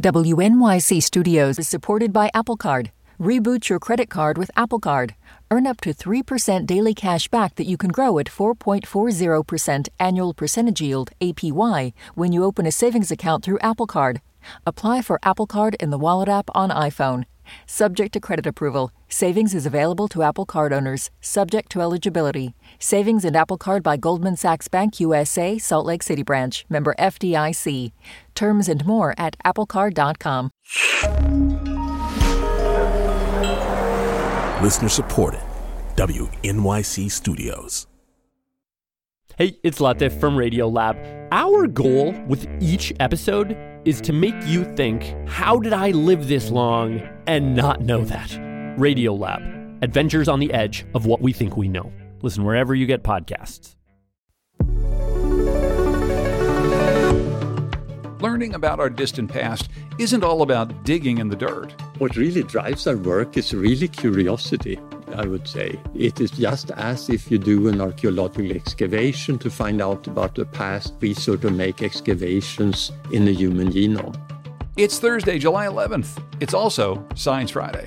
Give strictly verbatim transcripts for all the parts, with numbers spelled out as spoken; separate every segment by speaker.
Speaker 1: W N Y C Studios is supported by Apple Card. Reboot your credit card with Apple Card. Earn up to three percent daily cash back that you can grow at four point four zero percent annual percentage yield A P Y when you open a savings account through Apple Card. Apply for Apple Card in the Wallet app on iPhone. Subject to credit approval. Savings is available to Apple Card owners, subject to eligibility. Savings and Apple Card by Goldman Sachs Bank U S A, Salt Lake City branch, member F D I C. Terms and more at apple card dot com.
Speaker 2: Listener supported. W N Y C Studios.
Speaker 3: Hey, it's Latif from Radiolab. Our goal with each episode is to make you think, how did I live this long and not know that? Radiolab, adventures on the edge of what we think we know. Listen wherever you get podcasts.
Speaker 4: Learning about our distant past isn't all about digging in the dirt.
Speaker 5: What really drives our work is really curiosity, I would say. It is just as if you do an archaeological excavation to find out about the past, we sort of make excavations in the human genome.
Speaker 4: It's Thursday, July eleventh. It's also Science Friday.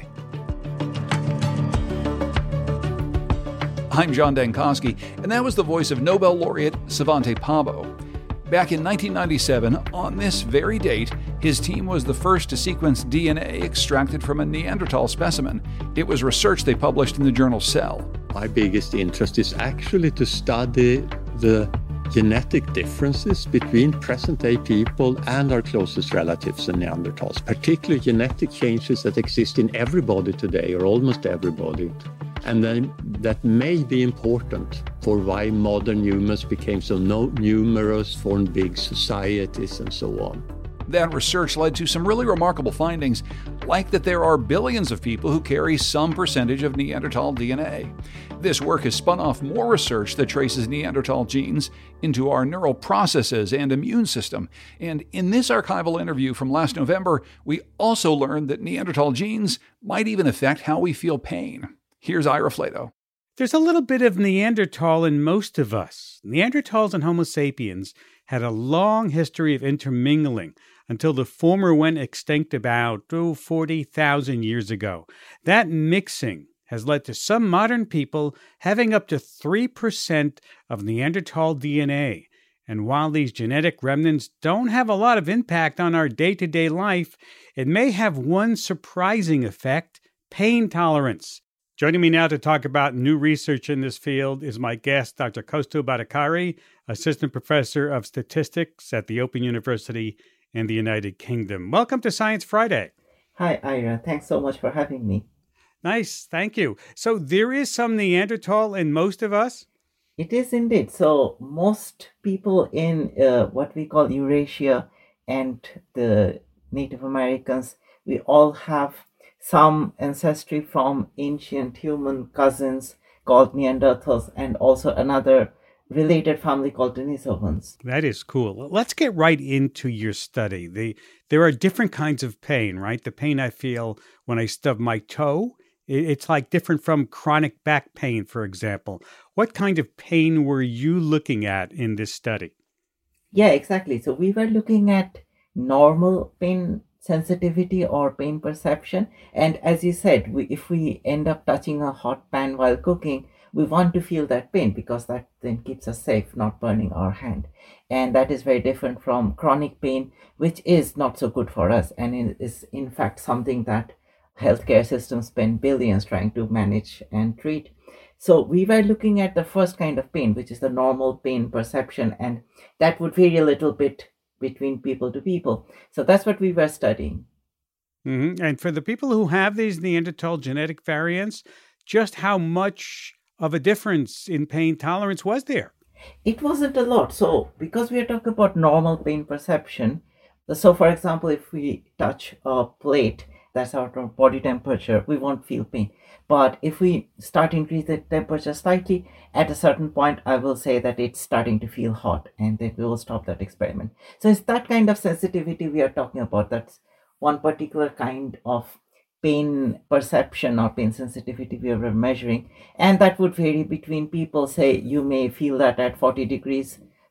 Speaker 4: I'm John Dankosky, and that was the voice of Nobel laureate Svante Pääbo. Back in nineteen ninety-seven, on this very date, his team was the first to sequence D N A extracted from a Neanderthal specimen. It was research they published in the journal Cell.
Speaker 5: My biggest interest is actually to study the genetic differences between present-day people and our closest relatives, the Neanderthals, particularly genetic changes that exist in everybody today, or almost everybody. And then that may be important for why modern humans became so no- numerous, formed big societies, and so on.
Speaker 4: That research led to some really remarkable findings, like that there are billions of people who carry some percentage of Neanderthal D N A. This work has spun off more research that traces Neanderthal genes into our neural processes and immune system. And in this archival interview from last November, we also learned that Neanderthal genes might even affect how we feel pain. Here's Ira Flatow.
Speaker 6: There's a little bit of Neanderthal in most of us. Neanderthals and Homo sapiens had a long history of intermingling until the former went extinct about oh, forty thousand years ago. That mixing has led to some modern people having up to three percent of Neanderthal D N A. And while these genetic remnants don't have a lot of impact on our day-to-day life, it may have one surprising effect: pain tolerance. Joining me now to talk about new research in this field is my guest, Doctor Kostou Bhattacharya, Assistant Professor of Statistics at the Open University in the United Kingdom. Welcome to Science Friday.
Speaker 7: Hi, Ira. Thanks so much for having me.
Speaker 6: Nice. Thank you. So there is some Neanderthal in most of us?
Speaker 7: It is indeed. So most people in uh, what we call Eurasia and the Native Americans, we all have some ancestry from ancient human cousins called Neanderthals, and also another related family called Denisovans.
Speaker 6: That is cool. Let's get right into your study. The, there are different kinds of pain, right? The pain I feel when I stub my toe, it's like different from chronic back pain, for example. What kind of pain were you looking at in this study?
Speaker 7: Yeah, exactly. So we were looking at normal pain sensitivity or pain perception. And as you said, we, if we end up touching a hot pan while cooking, we want to feel that pain because that then keeps us safe, not burning our hand. And that is very different from chronic pain, which is not so good for us and is in fact something that healthcare systems spend billions trying to manage and treat. So we were looking at the first kind of pain, which is the normal pain perception, and that would vary a little bit between people to people. So that's what we were studying.
Speaker 6: Mm-hmm. And for the people who have these Neanderthal genetic variants, just how much of a difference in pain tolerance was there?
Speaker 7: It wasn't a lot. So because we are talking about normal pain perception, so for example, if we touch a plate that's our body temperature, we won't feel pain. But if we start to increase the temperature slightly, at a certain point, I will say that it's starting to feel hot, and then we will stop that experiment. So it's that kind of sensitivity we are talking about. That's one particular kind of pain perception or pain sensitivity we were measuring. And that would vary between people. Say you may feel that at forty degrees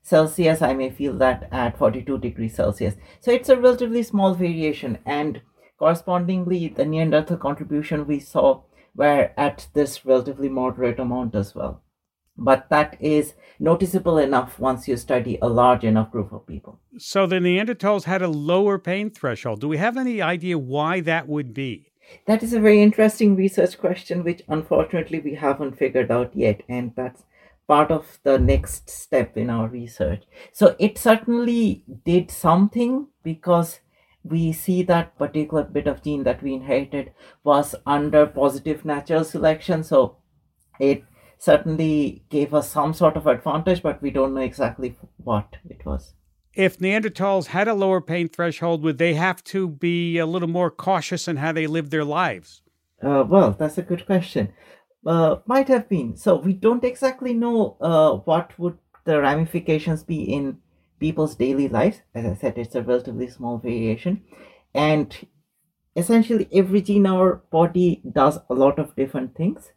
Speaker 7: Celsius, I may feel that at forty-two degrees Celsius. So it's a relatively small variation, and correspondingly, the Neanderthal contribution we saw were at this relatively moderate amount as well. But that is noticeable enough once you study a large enough group of people.
Speaker 6: So the Neanderthals had a lower pain threshold. Do we have any idea why that would be?
Speaker 7: That is a very interesting research question, which unfortunately we haven't figured out yet. And that's part of the next step in our research. So it certainly did something, because we see that particular bit of gene that we inherited was under positive natural selection. So it certainly gave us some sort of advantage, but we don't know exactly what it was.
Speaker 6: If Neanderthals had a lower pain threshold, would they have to be a little more cautious in how they lived their lives?
Speaker 7: Uh, well, that's a good question. Uh, might have been. So we don't exactly know uh, what would the ramifications be in people's daily lives. As I said, it's a relatively small variation. And essentially, every gene in our body does a lot of different things.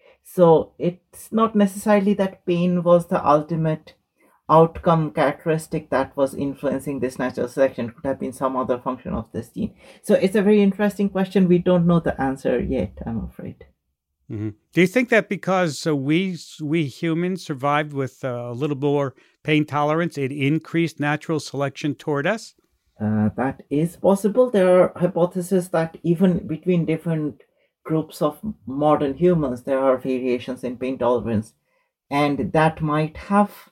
Speaker 7: So it's not necessarily that pain was the ultimate outcome characteristic that was influencing this natural selection. It could have been some other function of this gene. So it's a very interesting question. We don't know the answer yet, I'm afraid.
Speaker 6: Mm-hmm. Do you think that because uh, we we humans survived with uh, a little more pain tolerance, it increased natural selection toward us?
Speaker 7: Uh, that is possible. There are hypotheses that even between different groups of modern humans, there are variations in pain tolerance, and that might have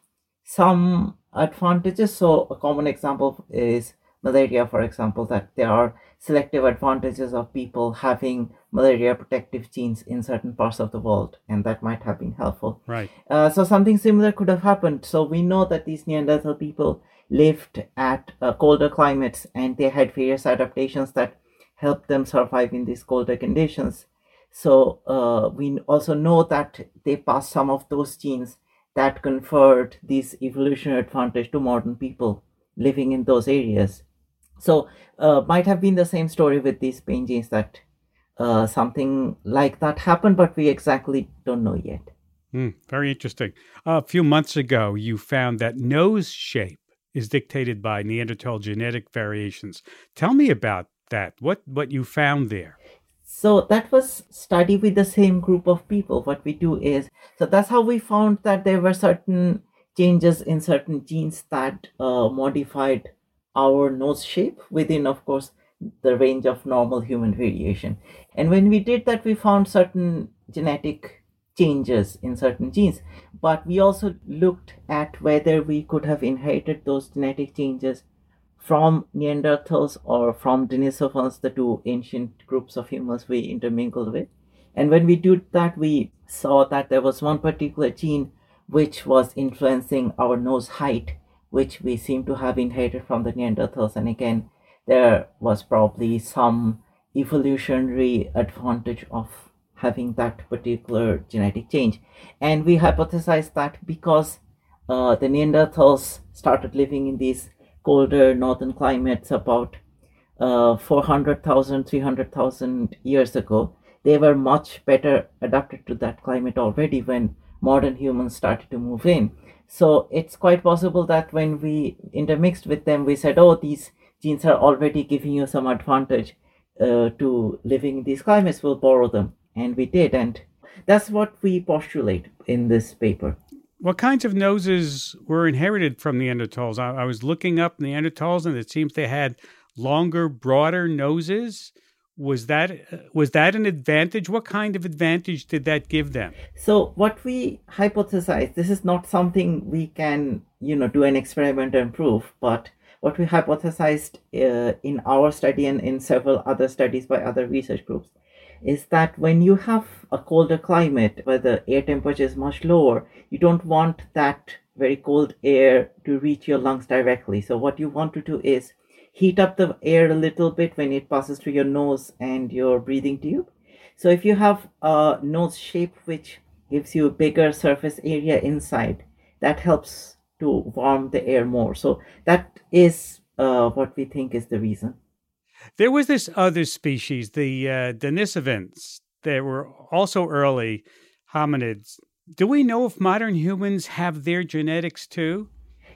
Speaker 7: some advantages. So a common example is malaria, for example, that there are selective advantages of people having malaria protective genes in certain parts of the world, and that might have been helpful.
Speaker 6: Right.
Speaker 7: Uh, so something similar could have happened. So we know that these Neanderthal people lived at uh, colder climates, and they had various adaptations that helped them survive in these colder conditions. So uh, we also know that they passed some of those genes that conferred this evolutionary advantage to modern people living in those areas. So uh, might have been the same story with these pain genes, that uh, something like that happened, but we exactly don't know yet.
Speaker 6: Mm, very interesting. Uh, a few months ago, you found that nose shape is dictated by Neanderthal genetic variations. Tell me about that. What what you found there?
Speaker 7: So that was studied with the same group of people. What we do is, so that's how we found that there were certain changes in certain genes that uh, modified our nose shape within, of course, the range of normal human variation. And when we did that, we found certain genetic changes in certain genes. But we also looked at whether we could have inherited those genetic changes from Neanderthals or from Denisovans, the two ancient groups of humans we intermingled with. And when we did that, we saw that there was one particular gene which was influencing our nose height, which we seem to have inherited from the Neanderthals. And again, there was probably some evolutionary advantage of having that particular genetic change. And we hypothesized that because uh, the Neanderthals started living in these colder northern climates about uh, four hundred thousand, three hundred thousand years ago, they were much better adapted to that climate already when modern humans started to move in. So it's quite possible that when we intermixed with them, we said, oh, these genes are already giving you some advantage uh, to living in these climates, we'll borrow them. And we did. And that's what we postulate in this paper.
Speaker 6: What kinds of noses were inherited from Neanderthals? I, I was looking up Neanderthals, and it seems they had longer, broader noses. Was that was that an advantage? What kind of advantage did that give them?
Speaker 7: So what we hypothesized, this is not something we can, you know, do an experiment and prove, but what we hypothesized uh, in our study and in several other studies by other research groups is that when you have a colder climate where the air temperature is much lower, you don't want that very cold air to reach your lungs directly. So what you want to do is heat up the air a little bit when it passes through your nose and your breathing tube. So if you have a nose shape which gives you a bigger surface area inside, that helps to warm the air more. So that is uh, what we think is the reason.
Speaker 6: There was this other species, the uh, Denisovans. They were also early hominids. Do we know if modern humans have their genetics too?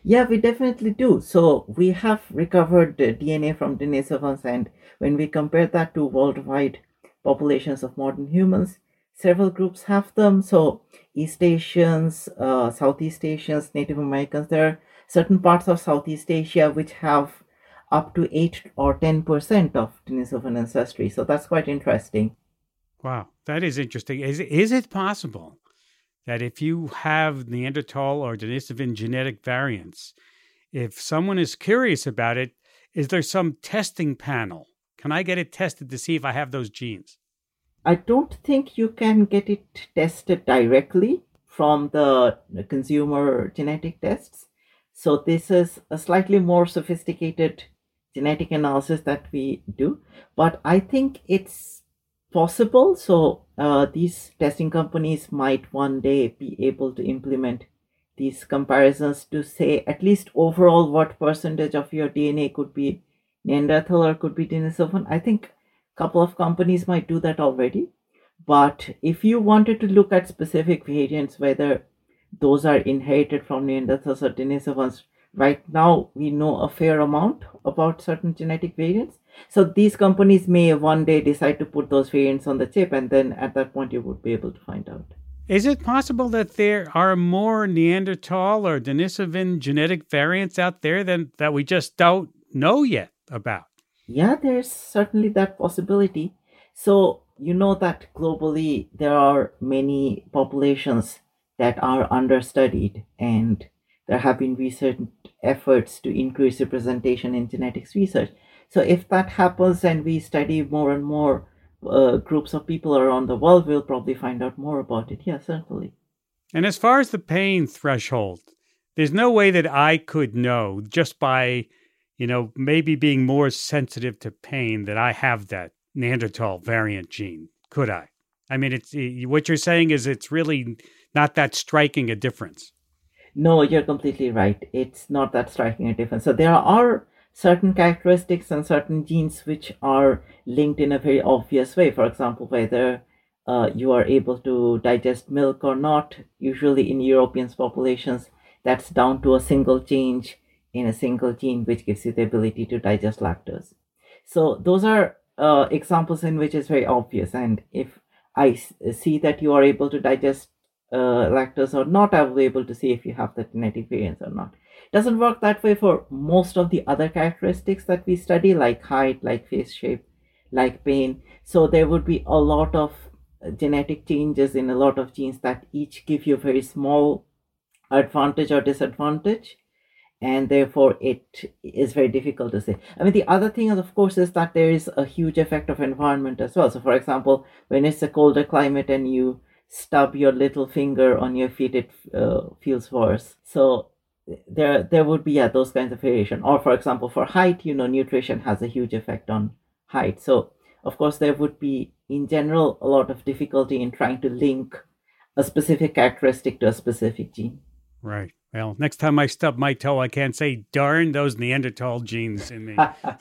Speaker 7: Yeah, we definitely do. So we have recovered the D N A from Denisovans, and when we compare that to worldwide populations of modern humans, several groups have them. So East Asians, uh, Southeast Asians, Native Americans, there are certain parts of Southeast Asia which have up to eight or ten percent of Denisovan ancestry. So that's quite interesting.
Speaker 6: Wow, that is interesting. Is, is it possible that if you have Neanderthal or Denisovan genetic variants, if someone is curious about it, is there some testing panel? Can I get it tested to see if I have those genes?
Speaker 7: I don't think you can get it tested directly from the consumer genetic tests. So this is a slightly more sophisticated genetic analysis that we do, but I think it's possible. So uh, these testing companies might one day be able to implement these comparisons to say at least overall what percentage of your D N A could be Neanderthal or could be Denisovan. I think a couple of companies might do that already. But if you wanted to look at specific variants, whether those are inherited from Neanderthals or Denisovans, right now we know a fair amount about certain genetic variants. So these companies may one day decide to put those variants on the chip, and then at that point you would be able to find out.
Speaker 6: Is it possible that there are more Neanderthal or Denisovan genetic variants out there than that we just don't know yet about?
Speaker 7: Yeah, there's certainly that possibility. So you know that globally there are many populations that are understudied, and there have been recent efforts to increase representation in genetics research. So if that happens and we study more and more uh, groups of people around the world, we'll probably find out more about it. Yeah, certainly.
Speaker 6: And as far as the pain threshold, there's no way that I could know just by, you know, maybe being more sensitive to pain that I have that Neanderthal variant gene, could I? I mean, it's what you're saying is it's really not that striking a difference.
Speaker 7: No, you're completely right. It's not that striking a difference. So there are certain characteristics and certain genes which are linked in a very obvious way. For example, whether uh, you are able to digest milk or not. Usually in European populations, that's down to a single change in a single gene, which gives you the ability to digest lactose. So those are uh, examples in which it's very obvious. And if I s- see that you are able to digest uh, lactose or not, I will be able to see if you have the genetic variants or not. It doesn't work that way for most of the other characteristics that we study, like height, like face shape, like pain. So there would be a lot of genetic changes in a lot of genes that each give you very small advantage or disadvantage. And therefore, it is very difficult to say. I mean, the other thing, of course, is that there is a huge effect of environment as well. So, for example, when it's a colder climate and you stub your little finger on your feet, it uh, feels worse. So there, there would be, yeah, those kinds of variation. Or, for example, for height, you know, nutrition has a huge effect on height. So, of course, there would be, in general, a lot of difficulty in trying to link a specific characteristic to a specific gene.
Speaker 6: Right. Well, next time I stub my toe, I can't say, darn those Neanderthal genes in me.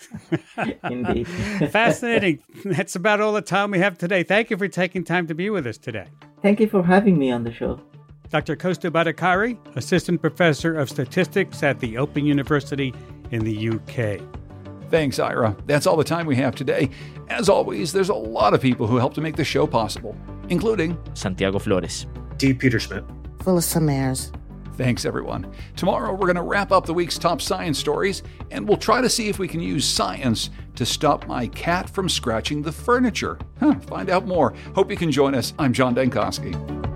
Speaker 7: Indeed.
Speaker 6: Fascinating. That's about all the time we have today. Thank you for taking time to be with us today.
Speaker 7: Thank you for having me on the show.
Speaker 6: Doctor Kosta Bhattacharya, Assistant Professor of Statistics at the Open University in the U K.
Speaker 4: Thanks, Ira. That's all the time we have today. As always, there's a lot of people who help to make the show possible, including
Speaker 8: Santiago Flores,
Speaker 9: D. Peter Schmidt,
Speaker 10: Phyllis Samares.
Speaker 4: Thanks, everyone. Tomorrow, we're going to wrap up the week's top science stories, and we'll try to see if we can use science to stop my cat from scratching the furniture. Huh, find out more. Hope you can join us. I'm John Dankosky.